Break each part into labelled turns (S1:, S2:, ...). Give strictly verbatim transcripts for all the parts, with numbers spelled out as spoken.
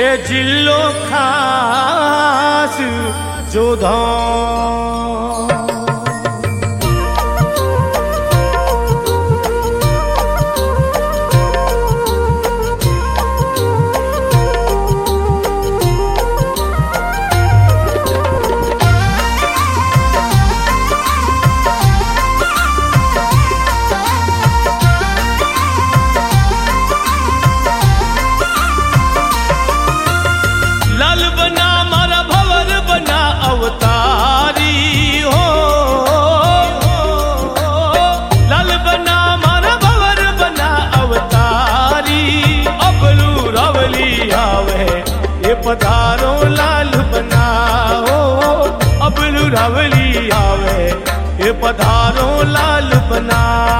S1: એ જિલ્લો ખાસ જોધા पधारो लाल बनाओ अबलू रावली आवे ये पधारो लाल बना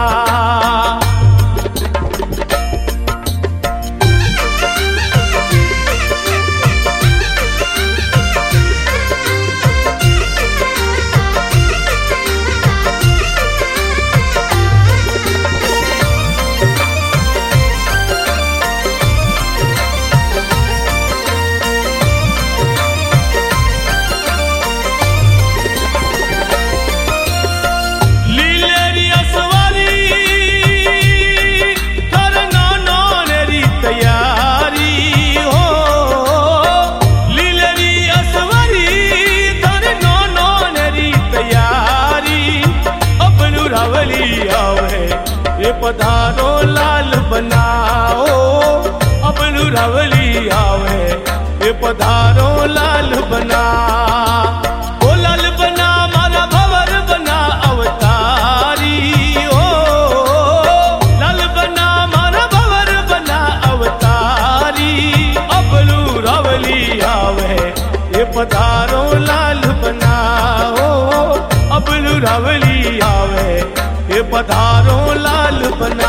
S1: पधारो लाल बनाओ अबलू रावली आवे ये पधारो लाल बना ओ लाल बना मारा भवर बना अवतारी ओ लाल बना मारा भवर बना अवतारी अबलू रावली आवे ये पधारो लाल बनाओ अबलू रावली आवे ये पधारो लाल बना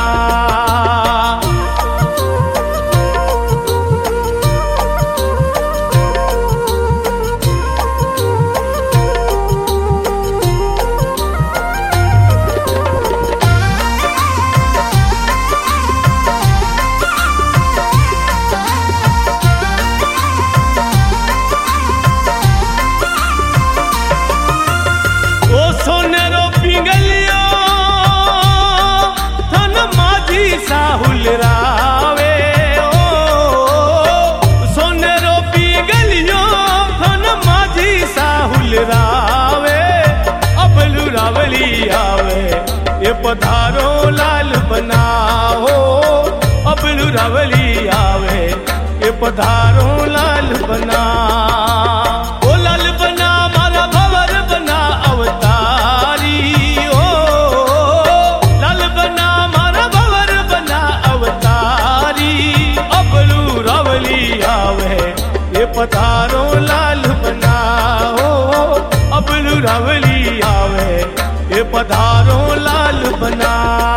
S1: ओ सोनेरो पिंगलियो साहुल रावे ओ सोनेरो पिंगलियो धन माझी साहुल रावे अबलू रावली आवे ये पधारो लाल बनाओ अबलू रावली आवे ये पधारो लाल बना ओ लाल बना मारा भवर बना अवतारी ओ लाल बना मारा भवर बना अवतारी अबलू रावली आवे ये पधारो लाल बनाओ अबलू रावली आवे ये पधारो लाल बना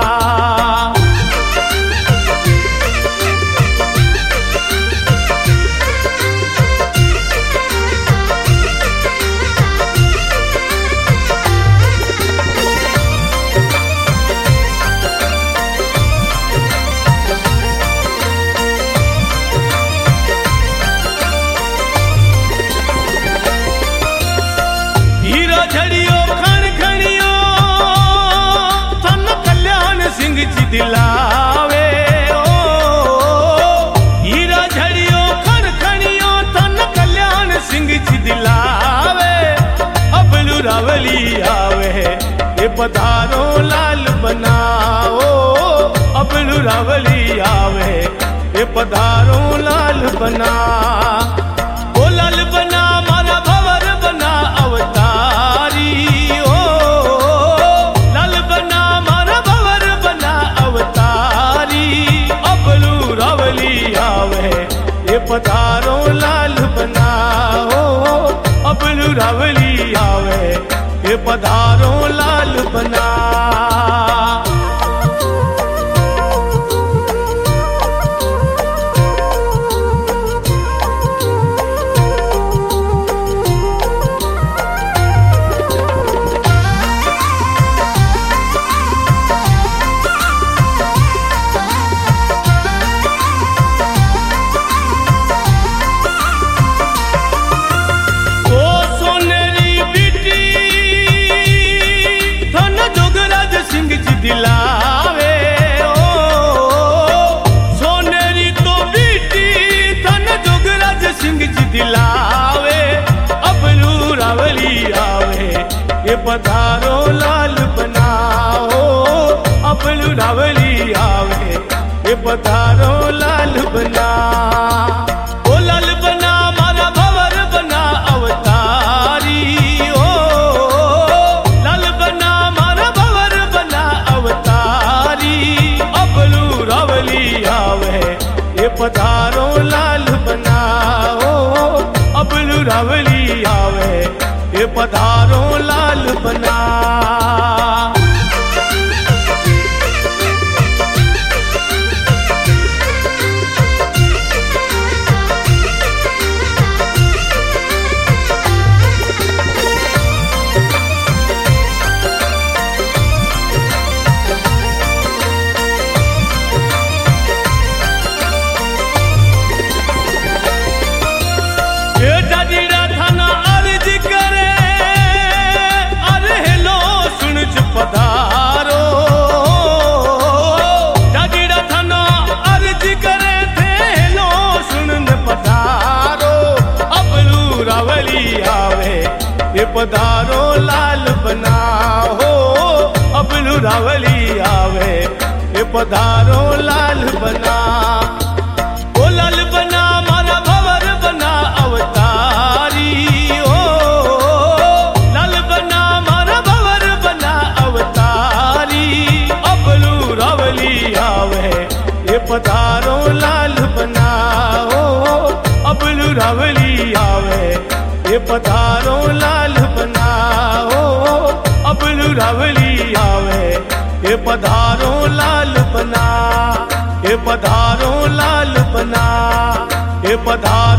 S1: दिलावे ओ हीरा झड़ियो खन खनियो तन कल्याण सिंह जी दिलावे अबलू रावली आवे ये पधारो लाल बनाओ अबलू रावली आवे ये पधारो लाल बना ओ लाल बना मारा भवर बना अवतारी ओ लाल बना मारा भवर बना अवतारी अबलू रावली आवे ये पधारो लाल बनाओ अबलू रावली आवे ये पधारो लाल बना पधारो लाल बनाओ अबलू रावली आवे ये पधारो लाल बना ओ लाल बना मारा भवर बना अवतारी ओ लाल बना मारा भवर बना अवतारी अबलू रावली आवे ये पधारो लाल बनाओ अबलू रावली आवे ये पधारो लाल बना पधारो जागीरा थाना अर्ज करे थे लो सुन पधारो अबलू रावली आवे ये पधारो लाल बना हो अबलू रावली आवे ये पधारो लाल बना ओ लाल बना मारा भवर बना अवतारी ओ लाल बना मारा भवर बना अवतारी अबलू रावली आवे ये पधारो लाल बना हो अबलू रावली आवे ये पधारो लाल बना हो अबलू रावली आवे ये पधारो लाल बना ये पधारो लाल बना ये पधारो